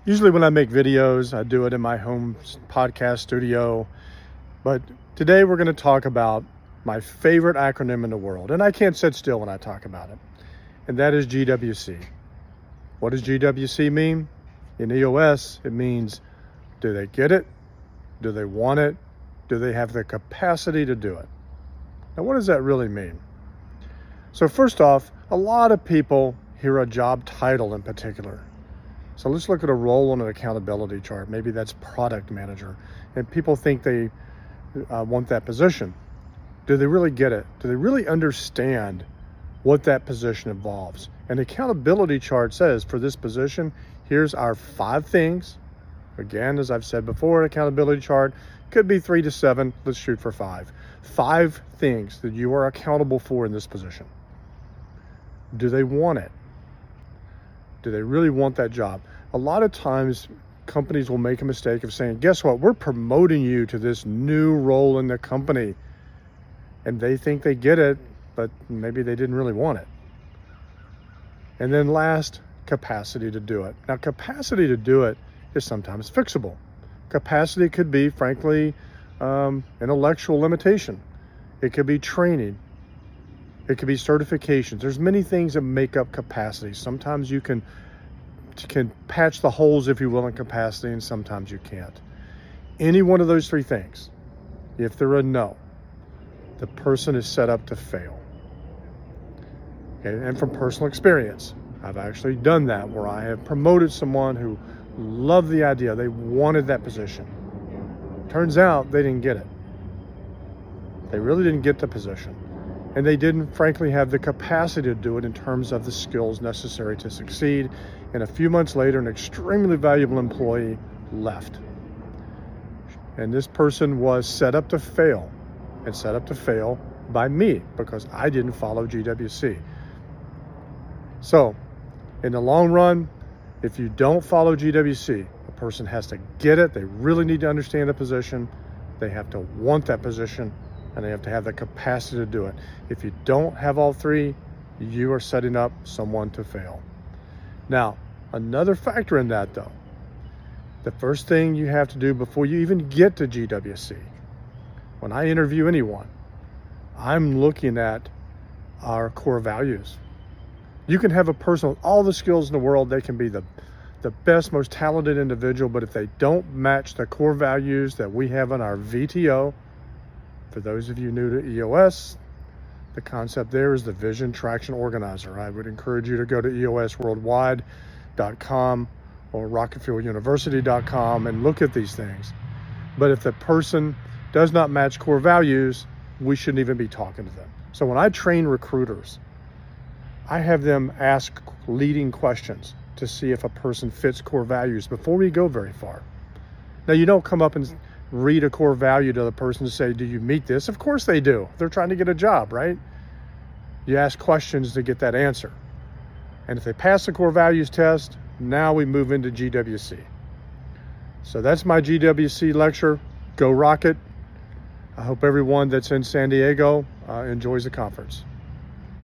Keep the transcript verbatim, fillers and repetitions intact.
Usually when I make videos, I do it in my home podcast studio. But today we're going to talk about my favorite acronym in the world. And I can't sit still when I talk about it. And that is G W C. What does G W C mean? In E O S, it means, do they get it? Do they want it? Do they have the capacity to do it? Now, what does that really mean? So first off, a lot of people hear a job title in particular. So let's look at a role on an accountability chart. Maybe that's product manager. And people think they uh, want that position. Do they really get it? Do they really understand what that position involves? An accountability chart says for this position, here's our five things. Again, as I've said before, an accountability chart could be three to seven. Let's shoot for five. Five things that you are accountable for in this position. Do they want it? Do they really want that job? A lot of times companies will make a mistake of saying, guess what? We're promoting you to this new role in the company. And they think they get it, but maybe they didn't really want it. And then last, capacity to do it. Now, capacity to do it is sometimes fixable. Capacity could be, frankly, um, intellectual limitation. It could be training. It could be certifications. There's many things that make up capacity. Sometimes you can can patch the holes, if you will, in capacity, and sometimes you can't. Any one of those three things, if they're a no, the person is set up to fail. Okay? And from personal experience, I've actually done that where I have promoted someone who loved the idea. They wanted that position. Turns out they didn't get it. They really didn't get the position. And they didn't, frankly, have the capacity to do it in terms of the skills necessary to succeed. And a few months later, an extremely valuable employee left. And this person was set up to fail, and set up to fail by me because I didn't follow G W C. So, in the long run, if you don't follow G W C, a person has to get it. They really need to understand the position. They have to want that position. And they have to have the capacity to do it. If you don't have all three, you are setting up someone to fail. Now, another factor in that though, the first thing you have to do before you even get to G W C, when I interview anyone, I'm looking at our core values. You can have a person with all the skills in the world, they can be the, the best, most talented individual, but if they don't match the core values that we have in our V T O, for those of you new to E O S, the concept there is the Vision Traction Organizer. I would encourage you to go to E O S worldwide dot com or rocket fuel university dot com and look at these things. But if the person does not match core values, we shouldn't even be talking to them. So when I train recruiters, I have them ask leading questions to see if a person fits core values before we go very far. Now, you don't come up and read a core value to the person to say, do you meet this? Of course they do. They're trying to get a job, right? You ask questions to get that answer. And if they pass the core values test, now we move into G W C. So that's my G W C lecture. Go Rocket. I hope everyone that's in San Diego uh, enjoys the conference.